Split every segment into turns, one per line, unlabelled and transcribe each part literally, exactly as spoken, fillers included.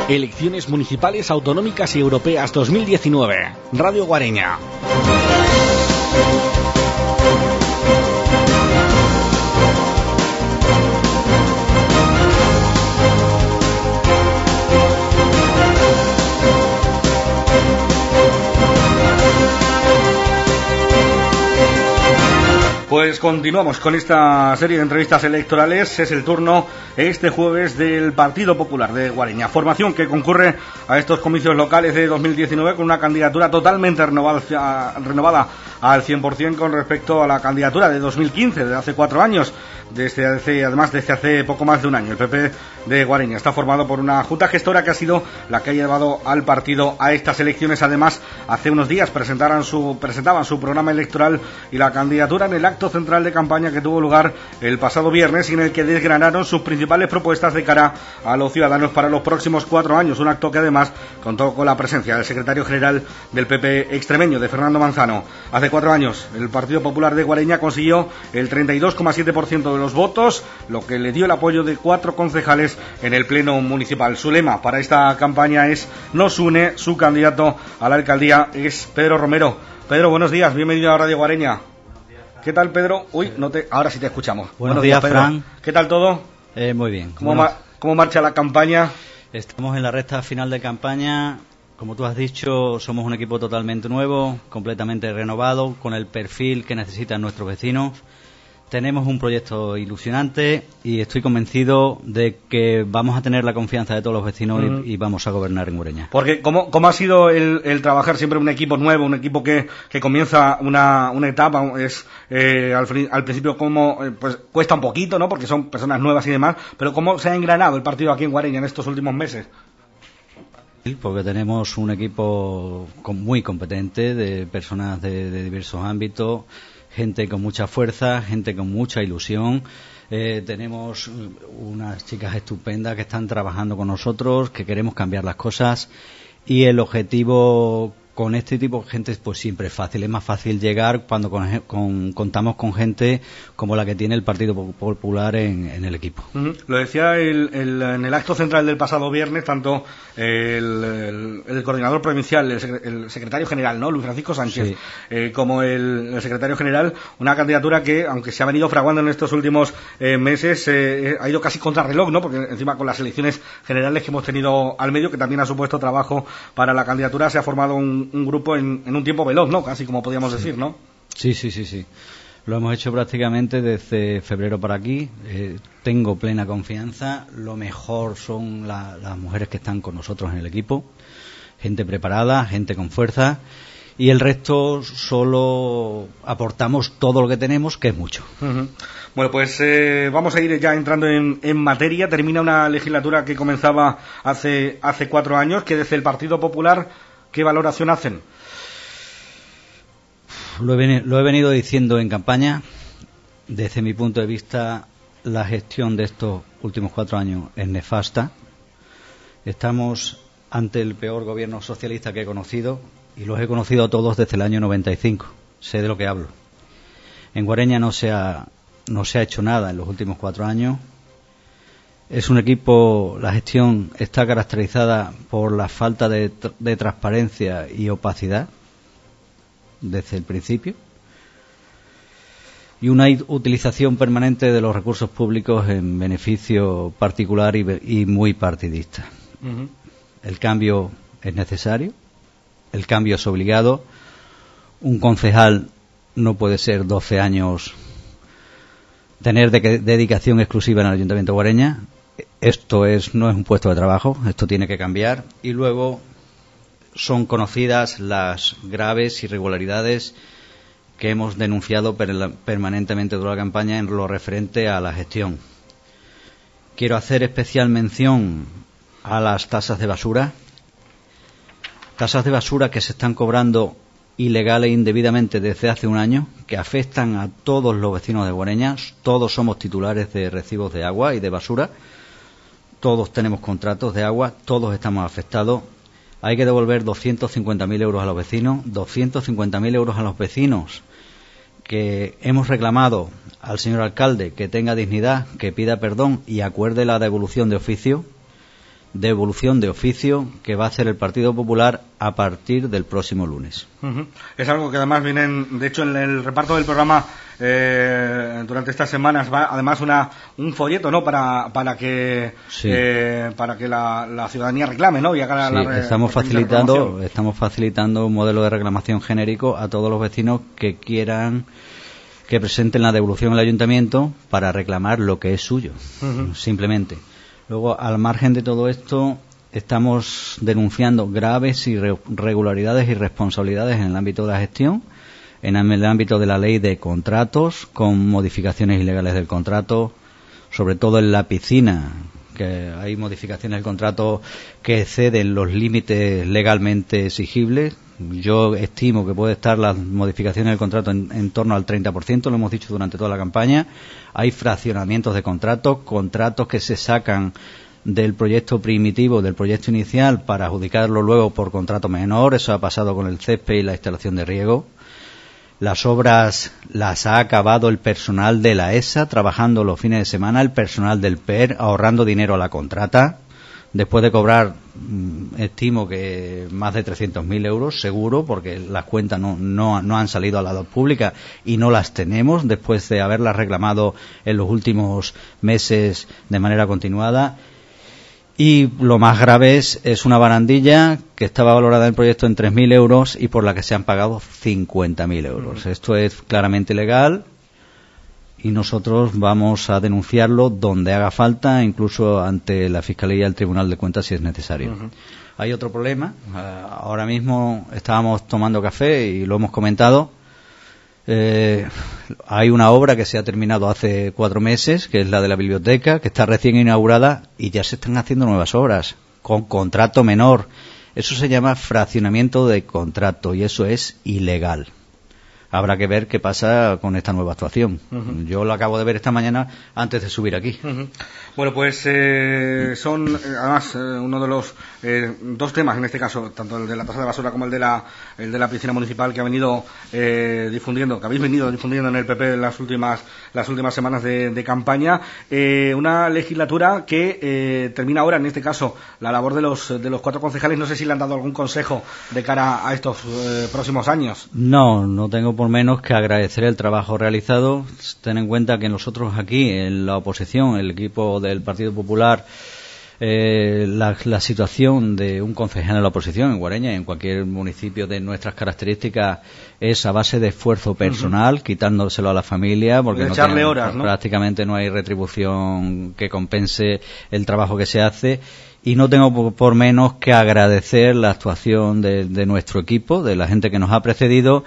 Elecciones municipales, autonómicas y europeas dos mil diecinueve. Radio Guareña.
Pues continuamos con esta serie de entrevistas electorales. Es el turno este jueves del Partido Popular de Guareña, formación que concurre a estos comicios locales de dos mil diecinueve con una candidatura totalmente renovada, renovada al cien por ciento con respecto a la candidatura de dos mil quince, de hace cuatro años, desde hace, además desde hace poco más de un año. El P P de Guareña está formado por una junta gestora que ha sido la que ha llevado al partido a estas elecciones. Además, hace unos días presentaron su, presentaban su programa electoral y la candidatura en el acto central de campaña que tuvo lugar el pasado viernes y en el que desgranaron sus principales propuestas de cara a los ciudadanos para los próximos cuatro años. Un acto que además contó con la presencia del secretario general del P P extremeño, de Fernando Manzano. Hace cuatro años el Partido Popular de Guareña consiguió el treinta y dos coma siete por ciento de los votos, lo que le dio el apoyo de cuatro concejales en el pleno municipal. Su lema para esta campaña es "Nos une". Su candidato a la alcaldía es Pedro Romero. Pedro, buenos días, bienvenido a Radio Guareña. ¿Qué tal, Pedro? Uy, no te, ahora sí te escuchamos.
Buenos, Buenos días, días Fran.
¿Qué tal todo?
Eh, muy bien.
¿Cómo, ma- ¿Cómo marcha la campaña?
Estamos en la recta final de campaña. Como tú has dicho, somos un equipo totalmente nuevo, completamente renovado, con el perfil que necesitan nuestros vecinos. Tenemos un proyecto ilusionante y estoy convencido de que vamos a tener la confianza de todos los vecinos uh-huh. y, y vamos a gobernar en Guareña.
Porque ¿cómo, cómo ha sido el, el trabajar siempre un equipo nuevo, un equipo que, que comienza una, una etapa? Es eh, al, al principio como eh, pues cuesta un poquito, ¿no? Porque son personas nuevas y demás, pero ¿cómo se ha engranado el partido aquí en Guareña en estos últimos meses?
Porque tenemos un equipo muy competente de personas de, de diversos ámbitos, gente con mucha fuerza, gente con mucha ilusión. Eh, tenemos unas chicas estupendas que están trabajando con nosotros, que queremos cambiar las cosas, y el objetivo con este tipo de gente pues siempre es fácil. Es más fácil llegar cuando con, con, contamos con gente como la que tiene el Partido Popular en, en el equipo.
Uh-huh. Lo decía el, el, en el acto central del pasado viernes, tanto el, el, el coordinador provincial, el, secre, el secretario general, ¿no? Luis Francisco Sánchez, sí. eh, como el, el secretario general, una candidatura que, aunque se ha venido fraguando en estos últimos eh, meses, eh, ha ido casi contrarreloj, ¿no? Porque encima con las elecciones generales que hemos tenido al medio, que también ha supuesto trabajo para la candidatura, se ha formado un un grupo en, en un tiempo veloz, ¿no? Casi como podríamos
sí.
decir, ¿no?
Sí, sí, sí, sí. Lo hemos hecho prácticamente desde febrero para aquí. Eh, tengo plena confianza. Lo mejor son la, las mujeres que están con nosotros en el equipo. Gente preparada, gente con fuerza. Y el resto solo aportamos todo lo que tenemos, que es mucho.
Uh-huh. Bueno, pues eh, vamos a ir ya entrando en, en materia. Termina una legislatura que comenzaba hace, hace cuatro años, que desde el Partido Popular, ¿qué valoración hacen?
Lo he, veni- lo he venido diciendo en campaña. Desde mi punto de vista, la gestión de estos últimos cuatro años es nefasta. Estamos ante el peor gobierno socialista que he conocido, y los he conocido a todos desde el año noventa y cinco. Sé de lo que hablo. En Guareña no se ha, no se ha hecho nada en los últimos cuatro años. Es un equipo, la gestión está caracterizada por la falta de, de transparencia y opacidad desde el principio, y una utilización permanente de los recursos públicos en beneficio particular y, y muy partidista. Uh-huh. El cambio es necesario, el cambio es obligado. Un concejal no puede ser doce años tener de que, dedicación exclusiva en el Ayuntamiento de Guareña. Esto es no es un puesto de trabajo, esto tiene que cambiar. Y luego son conocidas las graves irregularidades que hemos denunciado per- permanentemente durante la campaña en lo referente a la gestión. Quiero hacer especial mención a las tasas de basura, tasas de basura que se están cobrando ilegal e indebidamente desde hace un año, que afectan a todos los vecinos de Guareña. Todos somos titulares de recibos de agua y de basura. Todos tenemos contratos de agua, todos estamos afectados. Hay que devolver doscientos cincuenta mil euros a los vecinos, doscientos cincuenta mil euros a los vecinos que hemos reclamado al señor alcalde que tenga dignidad, que pida perdón y acuerde la devolución de oficio devolución de oficio que va a hacer el Partido Popular a partir del próximo lunes.
Uh-huh. Es algo que además vienen, de hecho, en el reparto del programa eh, durante estas semanas va además una un folleto, ¿no? Para para que
sí.
eh, para que la, la ciudadanía reclame, ¿no? Y haga
sí,
la, la
estamos facilitando estamos facilitando un modelo de reclamación genérico a todos los vecinos que quieran que presenten la devolución al ayuntamiento para reclamar lo que es suyo, uh-huh. simplemente. Luego, al margen de todo esto, estamos denunciando graves irregularidades y responsabilidades en el ámbito de la gestión, en el ámbito de la ley de contratos, con modificaciones ilegales del contrato, sobre todo en la piscina, que hay modificaciones del contrato que exceden los límites legalmente exigibles. Yo estimo que puede estar las modificaciones del contrato en, en torno al treinta por ciento, lo hemos dicho durante toda la campaña. Hay fraccionamientos de contratos, contratos que se sacan del proyecto primitivo, del proyecto inicial, para adjudicarlo luego por contrato menor. Eso ha pasado con el césped y la instalación de riego. Las obras las ha acabado el personal de la E S A, trabajando los fines de semana, el personal del P E R, ahorrando dinero a la contrata. Después de cobrar, estimo que más de trescientos mil euros, seguro, porque las cuentas no, no, no han salido a la luz pública y no las tenemos, después de haberlas reclamado en los últimos meses de manera continuada. Y lo más grave es, es una barandilla que estaba valorada en el proyecto en tres mil euros y por la que se han pagado cincuenta mil euros. Uh-huh. Esto es claramente ilegal. Y nosotros vamos a denunciarlo donde haga falta, incluso ante la Fiscalía y el Tribunal de Cuentas si es necesario. Uh-huh. Hay otro problema. Uh, ahora mismo estábamos tomando café y lo hemos comentado. Eh, hay una obra que se ha terminado hace cuatro meses, que es la de la biblioteca, que está recién inaugurada y ya se están haciendo nuevas obras con contrato menor. Eso se llama fraccionamiento de contrato y eso es ilegal. Habrá que ver qué pasa con esta nueva actuación. Uh-huh. Yo lo acabo de ver esta mañana antes de subir aquí. Uh-huh.
Bueno, pues eh, son eh, además eh, uno de los eh, dos temas, en este caso, tanto el de la tasa de basura como el de la el de la piscina municipal, que ha venido eh, difundiendo, que habéis venido difundiendo en el P P en las últimas las últimas semanas de, de campaña. Eh, una legislatura que eh, termina ahora, en este caso, la labor de los de los cuatro concejales. No sé si le han dado algún consejo de cara a estos eh, próximos años.
No, no tengo por menos que agradecer el trabajo realizado. Ten en cuenta que nosotros aquí, en la oposición, el equipo del Partido Popular, eh, la, la situación de un concejal en la oposición, en Guareña y en cualquier municipio de nuestras características, es a base de esfuerzo personal, uh-huh. quitándoselo a la familia, porque no
echarle
tienen,
horas, ¿no?
prácticamente no hay retribución que compense el trabajo que se hace. Y no tengo por, por menos que agradecer la actuación de, de nuestro equipo, de la gente que nos ha precedido,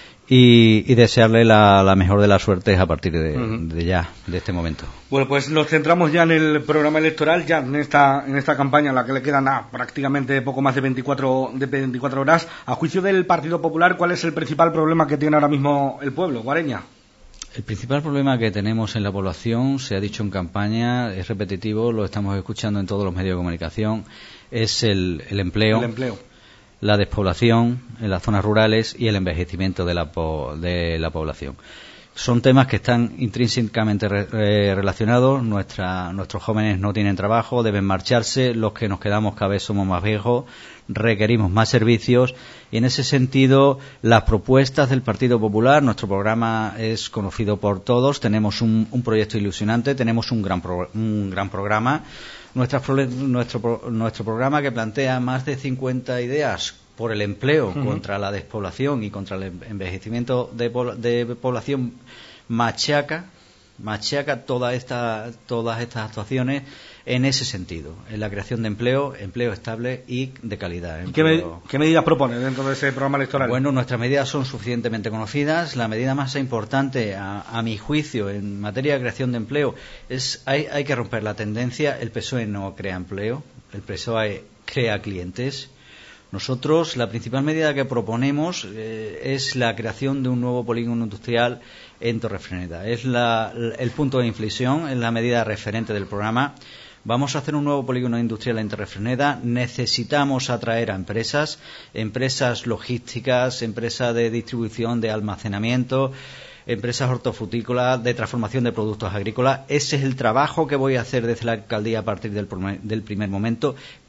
Y, y desearle la, la mejor de las suertes a partir de, uh-huh. de ya, de este momento.
Bueno, pues nos centramos ya en el programa electoral, ya en esta en esta campaña, en la que le quedan ah, prácticamente poco más de veinticuatro, de veinticuatro horas. A juicio del Partido Popular, ¿cuál es el principal problema que tiene ahora mismo el pueblo, Guareña?
El principal problema que tenemos en la población, se ha dicho en campaña, es repetitivo, lo estamos escuchando en todos los medios de comunicación, es el, el empleo.
El empleo.
La despoblación en las zonas rurales y el envejecimiento de la, po- de la población. Son temas que están intrínsecamente re- eh, relacionados. Nuestra, nuestros jóvenes no tienen trabajo, deben marcharse. Los que nos quedamos cada vez somos más viejos, requerimos más servicios. Y en ese sentido, las propuestas del Partido Popular, nuestro programa es conocido por todos. Tenemos un, un proyecto ilusionante, tenemos un gran, pro- un gran programa. Nuestra, nuestro, nuestro programa, que plantea más de cincuenta ideas por el empleo, uh-huh. contra la despoblación y contra el envejecimiento de, de población, machaca, machaca toda esta, todas estas actuaciones en ese sentido, en la creación de empleo, empleo estable y de calidad.
¿Y qué, me, qué medidas propone dentro de ese programa electoral?
Bueno, nuestras medidas son suficientemente conocidas. La medida más importante, a, a mi juicio, en materia de creación de empleo, es hay, hay que romper la tendencia. El P S O E no crea empleo, el P S O E crea clientes. Nosotros, la principal medida que proponemos eh, es la creación de un nuevo polígono industrial en Torrefreneda. Es la, el punto de inflexión, es la medida referente del programa. Vamos a hacer un nuevo polígono industrial en Torrefreneda. Necesitamos atraer a empresas, empresas logísticas, empresas de distribución, de almacenamiento, empresas hortofrutícolas, de transformación de productos agrícolas. Ese es el trabajo que voy a hacer desde la alcaldía a partir del, del primer momento.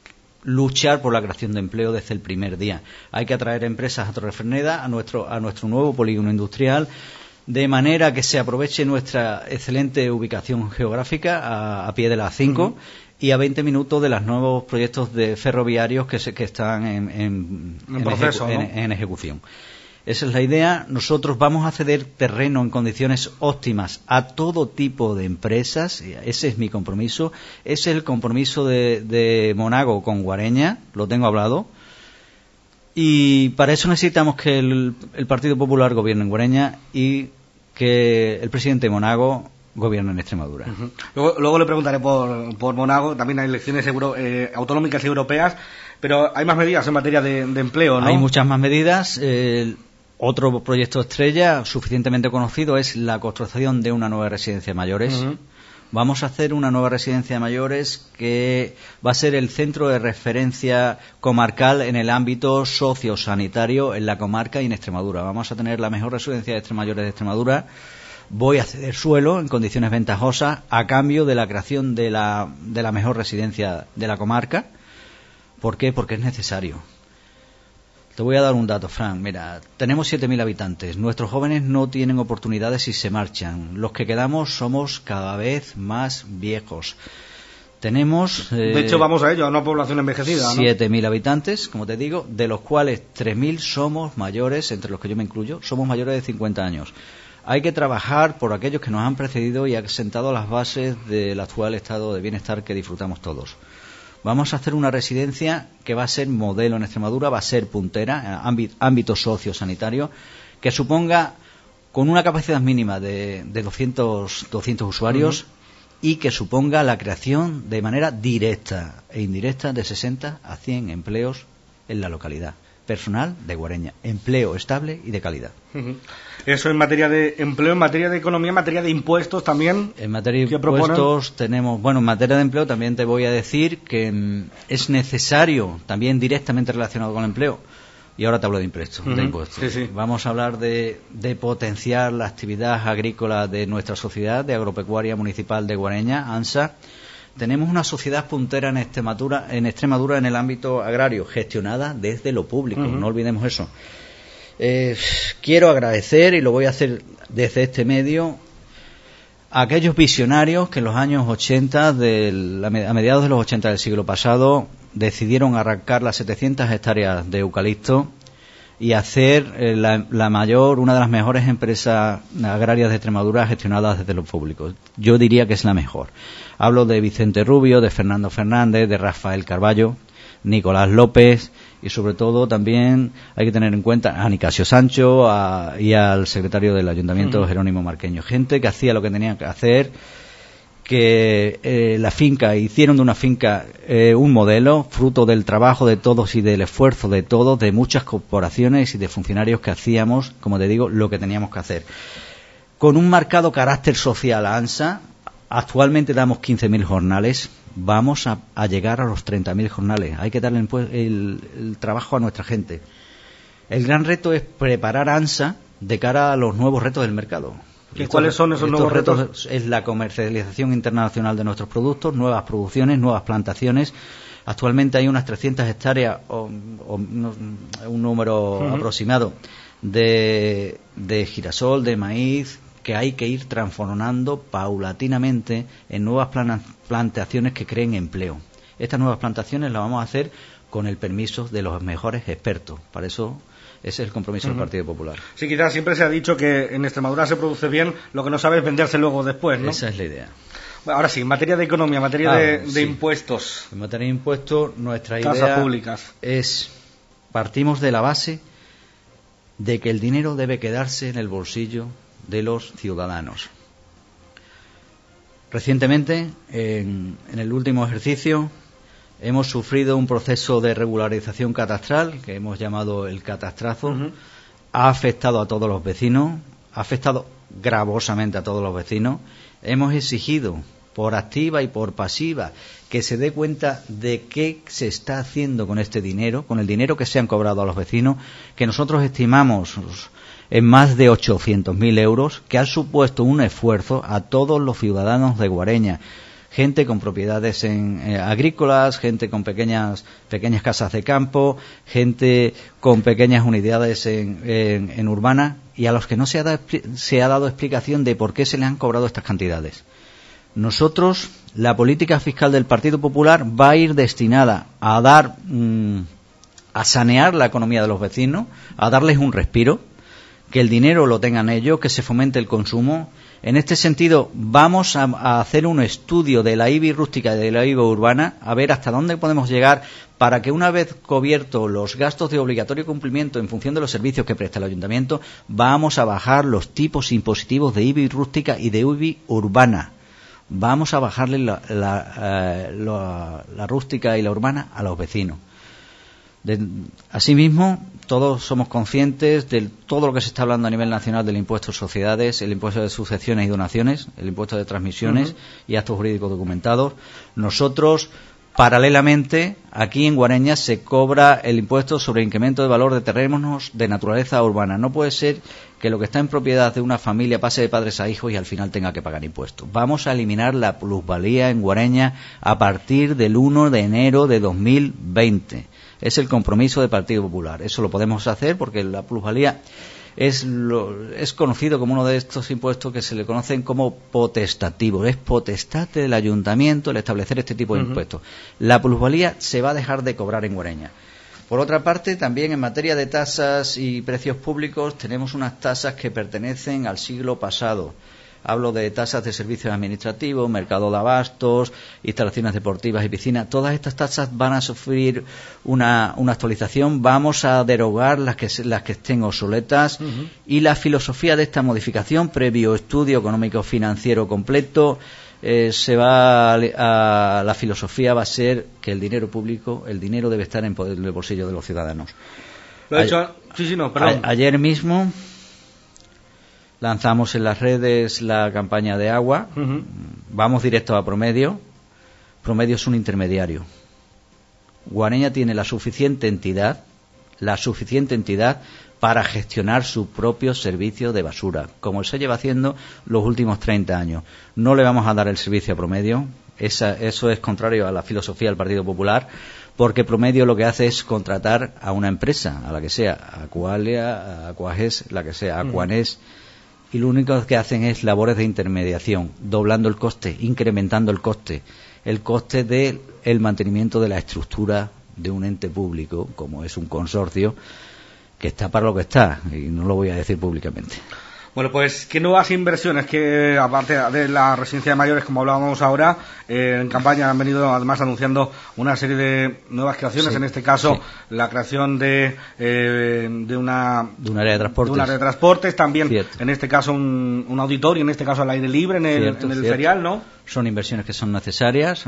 luchar por la creación de empleo desde el primer día. Hay que atraer empresas a Torrefreneda, a nuestro, a nuestro nuevo polígono industrial, de manera que se aproveche nuestra excelente ubicación geográfica a, a pie de la A cinco uh-huh. y a veinte minutos de los nuevos proyectos de ferroviarios que, se, que están en, en,
en,
en,
proceso,
ejecu-
¿no?
en, en ejecución. Esa es la idea. Nosotros vamos a ceder terreno en condiciones óptimas a todo tipo de empresas. Ese es mi compromiso. Ese es el compromiso de, de Monago con Guareña. Lo tengo hablado. Y para eso necesitamos que el, el Partido Popular gobierne en Guareña y que el presidente de Monago gobierne en Extremadura.
Uh-huh. Luego, luego le preguntaré por, por Monago. También hay elecciones euro, eh, autonómicas y europeas. Pero hay más medidas en materia de, de empleo, ¿no?
Hay muchas más medidas. Eh, Otro proyecto estrella suficientemente conocido es la construcción de una nueva residencia de mayores. Uh-huh. Vamos a hacer una nueva residencia de mayores que va a ser el centro de referencia comarcal en el ámbito sociosanitario en la comarca y en Extremadura. Vamos a tener la mejor residencia de mayores de Extremadura. Voy a ceder suelo en condiciones ventajosas a cambio de la creación de la, de la mejor residencia de la comarca. ¿Por qué? Porque es necesario. Te voy a dar un dato, Fran. Mira, tenemos siete mil habitantes. Nuestros jóvenes no tienen oportunidades y se marchan. Los que quedamos somos cada vez más viejos. Tenemos... Eh,
de hecho, vamos a ello, a una población envejecida, ¿no?
siete mil habitantes, como te digo, de los cuales tres mil somos mayores, entre los que yo me incluyo, somos mayores de cincuenta años. Hay que trabajar por aquellos que nos han precedido y han sentado las bases del actual estado de bienestar que disfrutamos todos. Vamos a hacer una residencia que va a ser modelo en Extremadura, va a ser puntera, ámbito, ámbito sociosanitario, que suponga con una capacidad mínima de, de doscientos, doscientos usuarios uh-huh. y que suponga la creación de manera directa e indirecta de sesenta a cien empleos en la localidad. Personal de Guareña, empleo estable y de calidad.
Uh-huh. Eso en materia de empleo, en materia de economía, en materia de impuestos también.
En materia de impuestos tenemos, bueno, en materia de empleo también te voy a decir que mm, es necesario, también directamente relacionado con el empleo, y ahora te hablo de impuestos. Uh-huh. de impuestos.
Sí, sí.
Vamos a hablar de, de potenciar la actividad agrícola de nuestra sociedad, de Agropecuaria Municipal de Guareña, ANSA. Tenemos una sociedad puntera en Extremadura, en Extremadura en el ámbito agrario, gestionada desde lo público, uh-huh. no olvidemos eso. Eh, quiero agradecer, y lo voy a hacer desde este medio, a aquellos visionarios que en los años ochenta, del, a mediados de los ochenta del siglo pasado, decidieron arrancar las setecientas hectáreas de eucalipto y hacer eh, la, la mayor, una de las mejores empresas agrarias de Extremadura gestionadas desde lo público. Yo diría que es la mejor. Hablo de Vicente Rubio, de Fernando Fernández, de Rafael Carballo, Nicolás López y sobre todo también hay que tener en cuenta a Nicasio Sancho a, y al secretario del Ayuntamiento, uh-huh. Jerónimo Marqueño. Gente que hacía lo que tenía que hacer, que eh, la finca, hicieron de una finca eh, un modelo, fruto del trabajo de todos y del esfuerzo de todos, de muchas corporaciones y de funcionarios que hacíamos, como te digo, lo que teníamos que hacer. Con un marcado carácter social a ANSA, actualmente damos quince mil jornales, vamos a, a llegar a los treinta mil jornales. Hay que darle el, el, el trabajo a nuestra gente. El gran reto es preparar a ANSA de cara a los nuevos retos del mercado.
¿Y estos, cuáles son esos nuevos retos?
retos? Es la comercialización internacional de nuestros productos, nuevas producciones, nuevas plantaciones. Actualmente hay unas trescientas hectáreas, o, o un número uh-huh. aproximado, de, de girasol, de maíz, que hay que ir transformando paulatinamente en nuevas plan- plantaciones que creen empleo. Estas nuevas plantaciones las vamos a hacer con el permiso de los mejores expertos. Para eso... Ese es el compromiso uh-huh. del Partido Popular.
Sí, quizás siempre se ha dicho que en Extremadura se produce bien, lo que no sabe es venderse luego después, ¿no?
Esa es la idea.
Bueno, ahora sí, en materia de economía, en materia
ah,
de, de
sí.
impuestos.
En materia de impuestos, nuestra
Tasas
idea
públicas.
es, partimos de la base de que el dinero debe quedarse en el bolsillo de los ciudadanos. Recientemente, en, en el último ejercicio, hemos sufrido un proceso de regularización catastral que hemos llamado el catastrazo. Uh-huh. Ha afectado a todos los vecinos, ha afectado gravosamente a todos los vecinos. Hemos exigido por activa y por pasiva que se dé cuenta de qué se está haciendo con este dinero, con el dinero que se han cobrado a los vecinos, que nosotros estimamos en más de ochocientos mil euros, que han supuesto un esfuerzo a todos los ciudadanos de Guareña. gente con propiedades en, eh, agrícolas, gente con pequeñas pequeñas casas de campo, gente con pequeñas unidades en, en, en urbana, y a los que no se ha, da, se ha dado explicación de por qué se les han cobrado estas cantidades. Nosotros, la política fiscal del Partido Popular va a ir destinada a dar, mmm, a sanear la economía de los vecinos, a darles un respiro, que el dinero lo tengan ellos, que se fomente el consumo. En este sentido, vamos a, a hacer un estudio de la I B I rústica y de la I B I urbana, a ver hasta dónde podemos llegar para que, una vez cubiertos los gastos de obligatorio cumplimiento en función de los servicios que presta el ayuntamiento, vamos a bajar los tipos impositivos de I B I rústica y de I B I urbana. Vamos a bajarle la, la, eh, la, la rústica y la urbana a los vecinos. De, asimismo, todos somos conscientes de todo lo que se está hablando a nivel nacional del impuesto de sociedades, el impuesto de sucesiones y donaciones, el impuesto de transmisiones uh-huh. y actos jurídicos documentados. Nosotros, paralelamente, aquí en Guareña se cobra el impuesto sobre el incremento de valor de terrenos de naturaleza urbana. No puede ser que lo que está en propiedad de una familia pase de padres a hijos y al final tenga que pagar impuestos. Vamos a eliminar la plusvalía en Guareña a partir del uno de enero de dos mil veinte. Es el compromiso del Partido Popular. Eso lo podemos hacer porque la plusvalía es, lo, es conocido como uno de estos impuestos que se le conocen como potestativos. Es potestad del ayuntamiento el establecer este tipo de uh-huh. impuestos. La plusvalía se va a dejar de cobrar en Guareña. Por otra parte, también en materia de tasas y precios públicos tenemos unas tasas que pertenecen al siglo pasado. Hablo de tasas de servicios administrativos, mercado de abastos, instalaciones deportivas y piscinas. Todas estas tasas van a sufrir una, una actualización. Vamos a derogar las que, las que estén obsoletas. Uh-huh. Y la filosofía de esta modificación, previo estudio económico financiero completo, eh, se va a, a la filosofía va a ser que el dinero público, el dinero debe estar en, poder, en el bolsillo de los ciudadanos.
Lo he hecho. Sí, sí, no, perdón.
A, ayer mismo lanzamos en las redes la campaña de agua. Uh-huh. Vamos directo a Promedio. Promedio es un intermediario. Guareña tiene la suficiente entidad, la suficiente entidad para gestionar su propio servicio de basura, como se lleva haciendo los últimos treinta años. No le vamos a dar el servicio a Promedio. Esa, eso es contrario a la filosofía del Partido Popular, porque Promedio lo que hace es contratar a una empresa, a la que sea, Aqualia, Aquages, la que sea, Aquanes. Uh-huh. Y lo único que hacen es labores de intermediación, doblando el coste, incrementando el coste, el coste del mantenimiento de la estructura de un ente público, como es un consorcio, que está para lo que está, y no lo voy a decir públicamente.
Bueno, pues, ¿qué nuevas inversiones, que aparte de la residencia de mayores, como hablábamos ahora, eh, en campaña han venido además anunciando una serie de nuevas creaciones, sí, en este caso sí. la creación de eh, de una
de un área de transportes,
de un área de transportes también,
cierto.
En este caso un, un auditorio, en este caso al aire libre, en el,
cierto,
en el
cierto.
ferial, ¿no?
Son inversiones que son necesarias.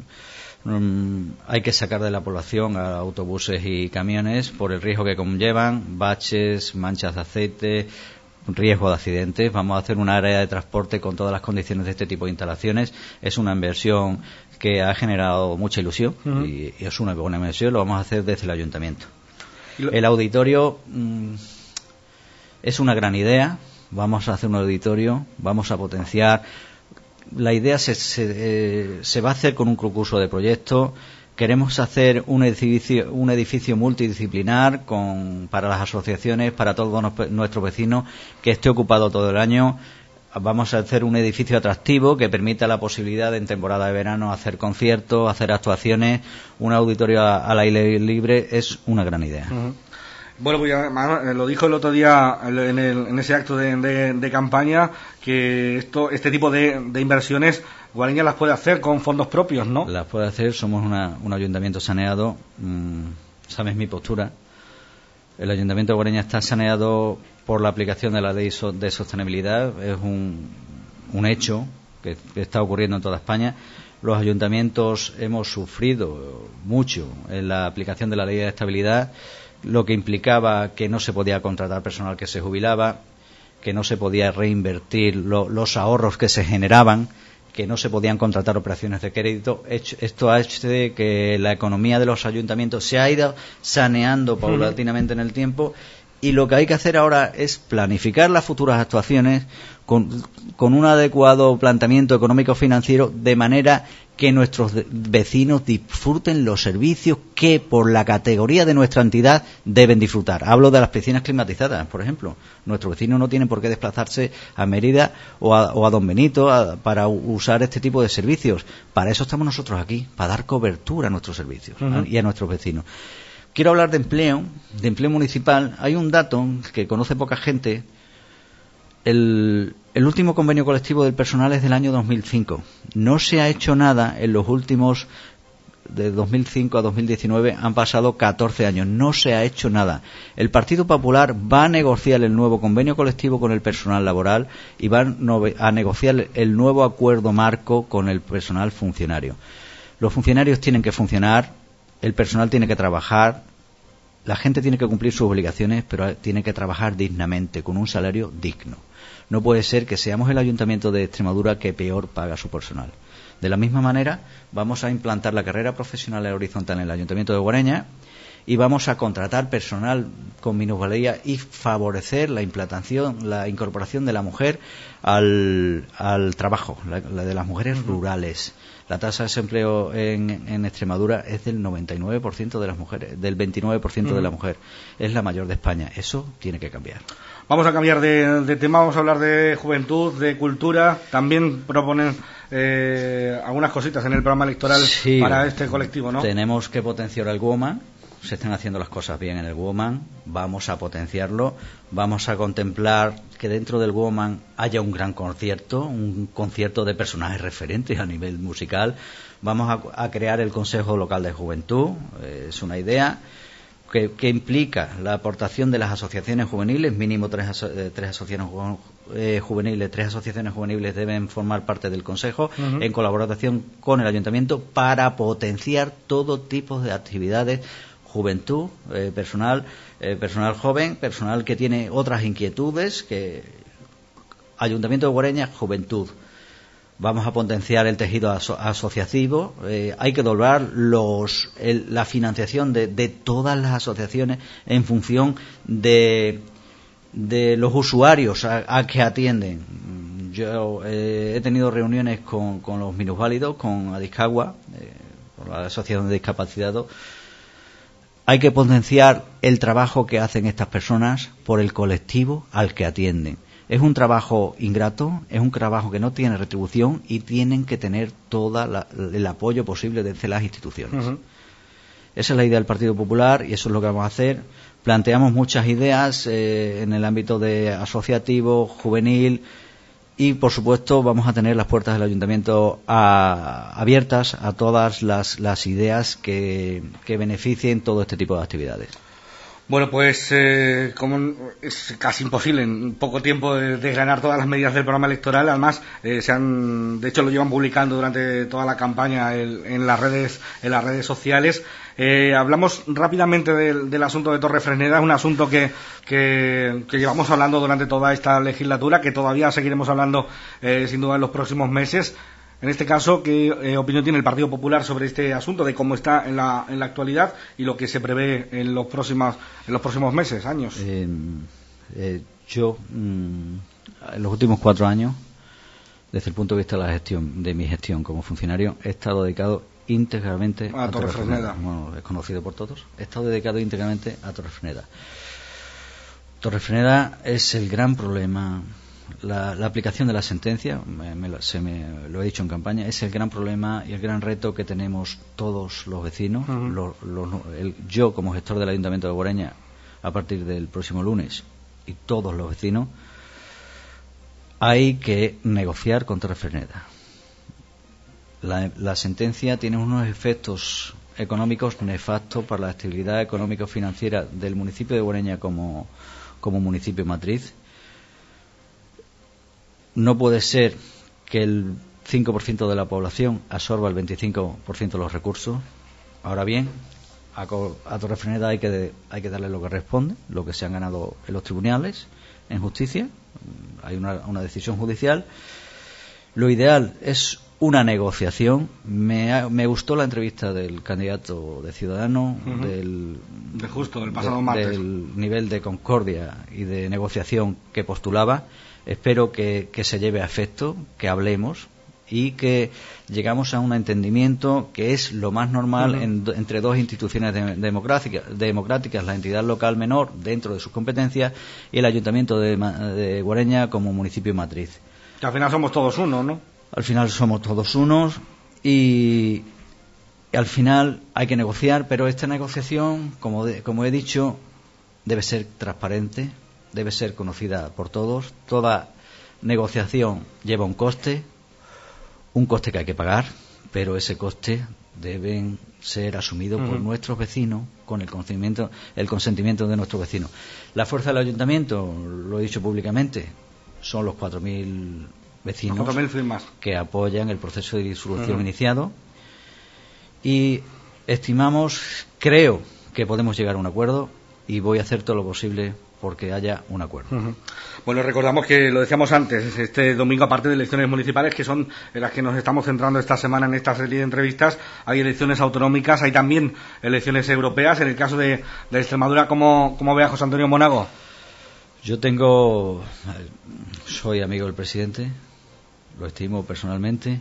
Um, hay que sacar de la población a autobuses y camiones por el riesgo que conllevan, baches, manchas de aceite, riesgo de accidentes. Vamos a hacer un área de transporte con todas las condiciones de este tipo de instalaciones. Es una inversión que ha generado mucha ilusión uh-huh. y, y es una buena inversión. Lo vamos a hacer desde el ayuntamiento. Lo... El auditorio mmm, es una gran idea. Vamos a hacer un auditorio, vamos a potenciar. La idea se, se, eh, se va a hacer con un concurso de proyectos. Queremos hacer un edificio, un edificio multidisciplinar con, para las asociaciones, para todos nuestros vecinos, que esté ocupado todo el año. Vamos a hacer un edificio atractivo que permita la posibilidad de, en temporada de verano, hacer conciertos, hacer actuaciones. Un auditorio al aire libre es una gran idea. Uh-huh.
Bueno, pues ya, lo dijo el otro día en, el, en ese acto de, de, de campaña, que esto, este tipo de, de inversiones Guareña las puede hacer con fondos propios, ¿no?
Las puede hacer, somos una, un ayuntamiento saneado, mmm, sabes mi postura. El ayuntamiento de Guareña está saneado por la aplicación de la ley de sostenibilidad, es un, un hecho que, que está ocurriendo en toda España. Los ayuntamientos hemos sufrido mucho en la aplicación de la ley de estabilidad, lo que implicaba que no se podía contratar personal que se jubilaba, que no se podía reinvertir lo, los ahorros que se generaban, que no se podían contratar operaciones de crédito. Esto ha hecho de que la economía de los ayuntamientos se ha ido saneando paulatinamente en el tiempo y lo que hay que hacer ahora es planificar las futuras actuaciones con, con un adecuado planteamiento económico-financiero, de manera que nuestros vecinos disfruten los servicios que por la categoría de nuestra entidad deben disfrutar. Hablo de las piscinas climatizadas, por ejemplo. Nuestros vecinos no tienen por qué desplazarse a Mérida o a, o a Don Benito a, para usar este tipo de servicios. Para eso estamos nosotros aquí, para dar cobertura a nuestros servicios uh-huh. y a nuestros vecinos. Quiero hablar de empleo, de empleo municipal. Hay un dato que conoce poca gente. El, el último convenio colectivo del personal es del año dos mil cinco. No se ha hecho nada en los últimos, de dos mil cinco a dos mil diecinueve, han pasado catorce años. No se ha hecho nada. El Partido Popular va a negociar el nuevo convenio colectivo con el personal laboral y va a negociar el nuevo acuerdo marco con el personal funcionario. Los funcionarios tienen que funcionar, el personal tiene que trabajar, la gente tiene que cumplir sus obligaciones, pero tiene que trabajar dignamente, con un salario digno. No puede ser que seamos el Ayuntamiento de Extremadura que peor paga a su personal. De la misma manera, vamos a implantar la carrera profesional horizontal en el Ayuntamiento de Guareña y vamos a contratar personal con minusvalía y favorecer la implantación, la incorporación de la mujer al, al trabajo, la, la de las mujeres uh-huh. rurales. La tasa de desempleo en, en Extremadura es del noventa y nueve por ciento de las mujeres, del veintinueve por ciento uh-huh. de la mujer. Es la mayor de España. Eso tiene que cambiar.
Vamos a cambiar de, de tema, vamos a hablar de juventud, de cultura. También proponen eh, algunas cositas en el programa electoral sí, para este colectivo, ¿no?
Tenemos que potenciar el Woman. Se están haciendo las cosas bien en el Woman. Vamos a potenciarlo. Vamos a contemplar que dentro del Woman haya un gran concierto, un concierto de personajes referentes a nivel musical. Vamos a, a crear el Consejo Local de Juventud. Eh, es una idea que, que implica la aportación de las asociaciones juveniles, mínimo tres, aso eh, tres asociaciones eh, juveniles, tres asociaciones juveniles deben formar parte del Consejo, uh-huh. en colaboración con el Ayuntamiento, para potenciar todo tipo de actividades. Juventud, eh, personal, eh, personal joven, personal que tiene otras inquietudes, que Ayuntamiento de Guareña, juventud. Vamos a potenciar el tejido aso asociativo. Eh, hay que doblar los, el, la financiación de, de todas las asociaciones en función de, de los usuarios a, a que atienden. Yo eh, he tenido reuniones con, con los minusválidos, con Adiscagua, eh, con la Asociación de Discapacitados. Hay que potenciar el trabajo que hacen estas personas por el colectivo al que atienden. Es un trabajo ingrato, es un trabajo que no tiene retribución y tienen que tener todo el apoyo posible desde las instituciones. Uh-huh. Esa es la idea del Partido Popular y eso es lo que vamos a hacer. Planteamos muchas ideas eh, en el ámbito de asociativo, juvenil, y por supuesto vamos a tener las puertas del Ayuntamiento a, abiertas a todas las, las ideas que, que beneficien todo este tipo de actividades.
Bueno, pues eh, como es casi imposible en poco tiempo de desgranar todas las medidas del programa electoral, además eh, se han, de hecho lo llevan publicando durante toda la campaña el, en las redes, en las redes sociales. Eh, hablamos rápidamente del, del asunto de Torrefresneda, es un asunto que, que, que llevamos hablando durante toda esta legislatura, que todavía seguiremos hablando eh, sin duda en los próximos meses. En este caso, ¿qué eh, opinión tiene el Partido Popular sobre este asunto, de cómo está en la, en la actualidad y lo que se prevé en los próximos, en los próximos meses, años?
Eh, eh, yo, mmm, en los últimos cuatro años, desde el punto de vista de la gestión, de mi gestión como funcionario, he estado dedicado íntegramente
a, a Torrefresneda.
Bueno, es conocido por todos. He estado dedicado íntegramente a Torrefresneda. Torrefresneda es el gran problema. La, la aplicación de la sentencia, me, me, se me lo he dicho en campaña, es el gran problema y el gran reto que tenemos todos los vecinos. Uh-huh. los, los, el, yo, como gestor del Ayuntamiento de Guareña, a partir del próximo lunes, y todos los vecinos, hay que negociar con Torrefresneda. La, la sentencia tiene unos efectos económicos nefastos para la estabilidad económico-financiera del municipio de Guareña como, como municipio matriz. No puede ser que el cinco por ciento de la población absorba el veinticinco por ciento de los recursos. Ahora bien, a, a Torrefresneda hay que, hay que darle lo que responde, lo que se han ganado en los tribunales, en justicia. Hay una, una decisión judicial. Lo ideal es una negociación. Me, ha, me gustó la entrevista del candidato de Ciudadanos, uh-huh. del,
de justo, del pasado
de,
martes.
del nivel de concordia y de negociación que postulaba. Espero que, que se lleve a efecto, que hablemos y que llegamos a un entendimiento que es lo más normal uh-huh. en, entre dos instituciones de, democráticas, democráticas, la entidad local menor dentro de sus competencias y el Ayuntamiento de, de Guareña como municipio matriz.
Que al final somos todos uno, ¿no?
Al final somos todos unos y, y al final hay que negociar, pero esta negociación, como, de, como he dicho, debe ser transparente, debe ser conocida por todos. Toda negociación lleva un coste, un coste que hay que pagar, pero ese coste deben ser asumido uh-huh. por nuestros vecinos con el consentimiento, el consentimiento de nuestros vecinos. La fuerza del ayuntamiento, lo he dicho públicamente, son los cuatro mil vecinos
cuatro mil firmas
que apoyan el proceso de disolución uh-huh. iniciado y estimamos, creo que podemos llegar a un acuerdo y voy a hacer todo lo posible porque haya un acuerdo.
Uh-huh. Bueno, recordamos que lo decíamos antes, este domingo, aparte de elecciones municipales, que son en las que nos estamos centrando esta semana en esta serie de entrevistas, hay elecciones autonómicas, hay también elecciones europeas. En el caso de, de Extremadura, ¿cómo, cómo ve a José Antonio Monago?
Yo tengo, soy amigo del presidente, lo estimo personalmente.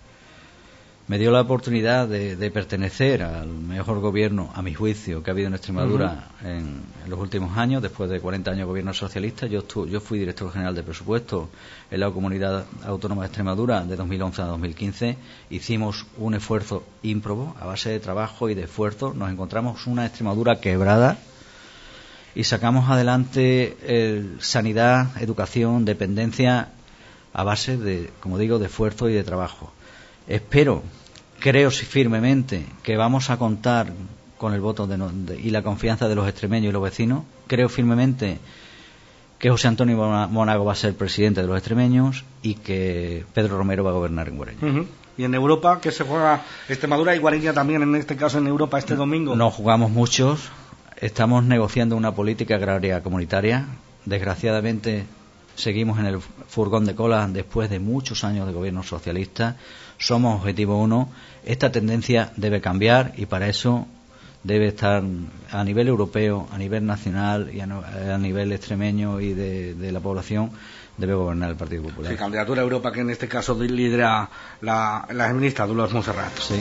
Me dio la oportunidad de, de pertenecer al mejor gobierno, a mi juicio, que ha habido en Extremadura uh-huh. en, en los últimos años, después de cuarenta años de gobierno socialista. Yo, estu, yo fui director general de presupuesto en la Comunidad Autónoma de Extremadura de dos mil once a dos mil quince. Hicimos un esfuerzo ímprobo, a base de trabajo y de esfuerzo. Nos encontramos una Extremadura quebrada y sacamos adelante el, sanidad, educación, dependencia, a base de, como digo, de esfuerzo y de trabajo. Espero, creo firmemente que vamos a contar con el voto de, de, y la confianza de los extremeños y los vecinos. Creo firmemente que José Antonio Monago va a ser presidente de los extremeños y que Pedro Romero va a gobernar en Guareña.
Uh-huh. ¿Y en Europa qué se juega? Extremadura y Guareña también, en este caso en Europa, este domingo.
No jugamos muchos. Estamos negociando una política agraria comunitaria. Desgraciadamente seguimos en el furgón de cola después de muchos años de gobierno socialista. Somos objetivo uno. Esta tendencia debe cambiar y para eso debe estar a nivel europeo, a nivel nacional y a, no, a nivel extremeño y de, de la población debe gobernar el Partido Popular.
Sí, candidatura a Europa que en este caso lidera la, la ministra Dolors Montserrat.
Sí.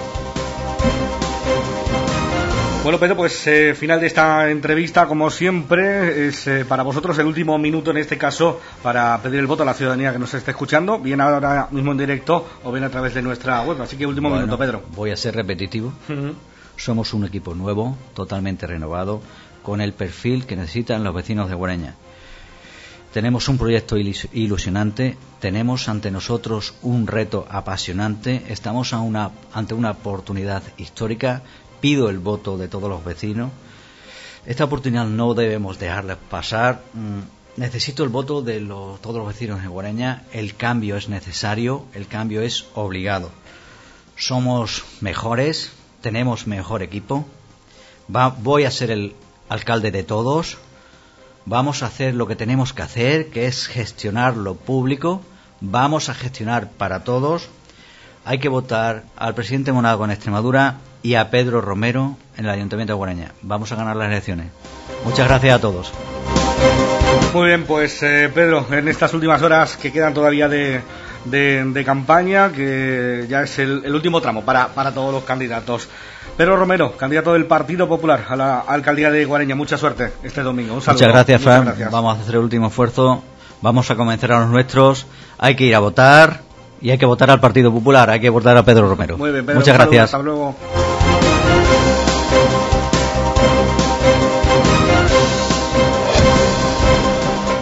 Bueno, Pedro, pues eh, final de esta entrevista, como siempre, es eh, para vosotros el último minuto en este caso para pedir el voto a la ciudadanía que nos esté escuchando, bien ahora mismo en directo o bien a través de nuestra web. Así que último
bueno,
minuto, Pedro.
Voy a ser repetitivo. Uh-huh. Somos un equipo nuevo, totalmente renovado, con el perfil que necesitan los vecinos de Guareña. Tenemos un proyecto ilusionante, tenemos ante nosotros un reto apasionante, estamos a una, ante una oportunidad histórica. Pido el voto de todos los vecinos. Esta oportunidad no debemos dejarla pasar. Necesito el voto de los, todos los vecinos de Guareña. El cambio es necesario, el cambio es obligado. Somos mejores, tenemos mejor equipo. Va, voy a ser el alcalde de todos. Vamos a hacer lo que tenemos que hacer, que es gestionar lo público. Vamos a gestionar para todos. Hay que votar al presidente Monago en Extremadura y a Pedro Romero en el Ayuntamiento de Guareña. Vamos a ganar las elecciones. Muchas gracias a todos.
Muy bien, pues eh, Pedro, en estas últimas horas que quedan todavía de, de, de campaña, que ya es el, el último tramo para, para todos los candidatos. Pedro Romero, candidato del Partido Popular a la alcaldía de Guareña. Mucha suerte este domingo. Un saludo.
Muchas gracias, Fran.
Muchas gracias. Vamos
a hacer el último esfuerzo. Vamos a convencer a los nuestros. Hay que ir a votar. Y hay que votar al Partido Popular, hay que votar a Pedro Romero.
Muy bien, Pedro,
muchas gracias.
Hasta luego.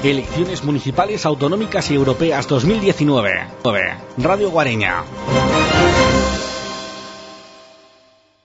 Elecciones municipales, autonómicas y europeas dos mil diecinueve. Radio Guareña.